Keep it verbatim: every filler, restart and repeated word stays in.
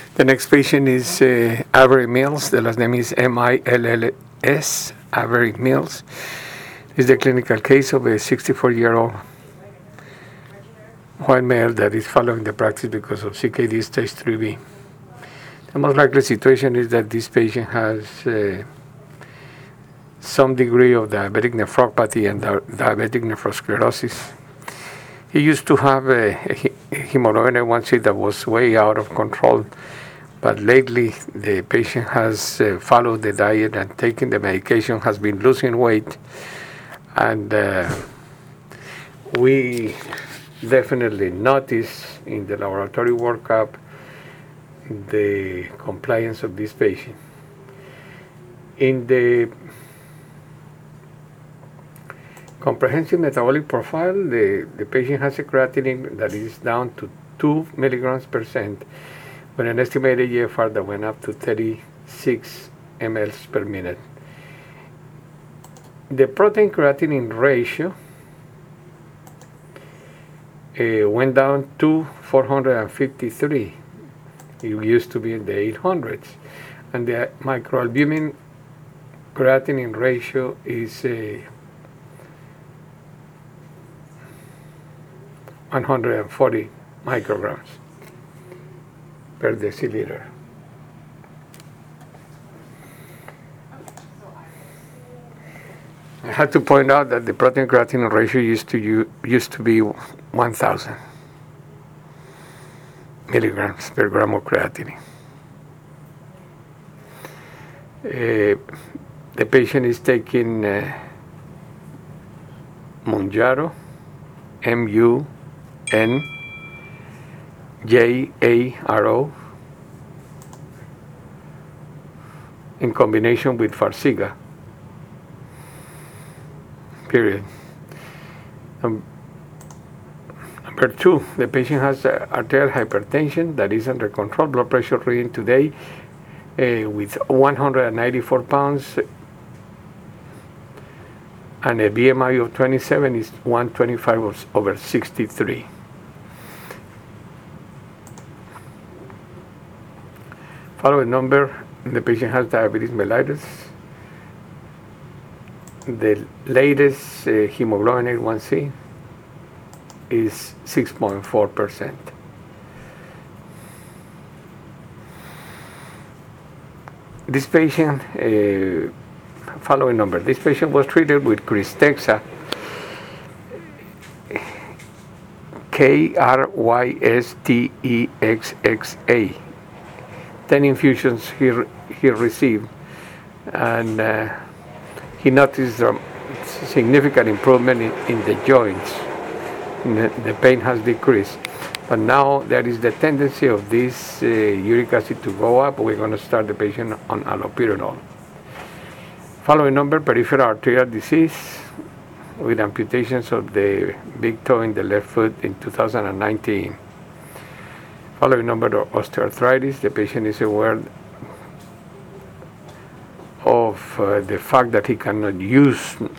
The next patient is uh, Avery Mills. The last name is M I L L S, Avery Mills. This is the clinical case of a sixty-four-year-old white male that is following the practice because of C K D stage three B. The most likely situation is that this patient has uh, some degree of diabetic nephropathy and di- diabetic nephrosclerosis. He used to have a, a hemoglobin A one C that was way out of control, but lately the patient has uh, followed the diet and taken the medication, has been losing weight, and uh, we definitely notice in the laboratory workup the compliance of this patient. In the comprehensive metabolic profile, the, the patient has a creatinine that is down to two milligrams per cent with an estimated G F R that went up to thirty-six milliliters per minute. The protein creatinine ratio uh, went down to four hundred fifty-three. It used to be in the eight hundreds. And the microalbumin creatinine ratio is uh, one hundred forty micrograms per deciliter. I had to point out that the protein creatinine ratio used to u- used to be one thousand milligrams per gram of creatinine. Uh, the patient is taking uh, Mounjaro, M U N J A R O, in combination with Farxiga. Period. Um, number two, the patient has uh, arterial hypertension that is under control. Blood pressure reading today uh, with one hundred ninety-four pounds and a B M I of twenty-seven is one twenty-five over sixty-three. Following number, the patient has diabetes mellitus. The latest uh, hemoglobin A one C is six point four percent. This patient, uh, following number, this patient was treated with Krystexxa, K R Y S T E X X A. ten infusions he, re- he received, and uh, he noticed a significant improvement in, in the joints. The, the pain has decreased. But now there is the tendency of this uh, uric acid to go up. We're going to start the patient on allopurinol. Following number, peripheral arterial disease with amputations of the big toe in the left foot in two thousand nineteen. Following number, osteoarthritis. The patient is aware of uh, the fact that he cannot use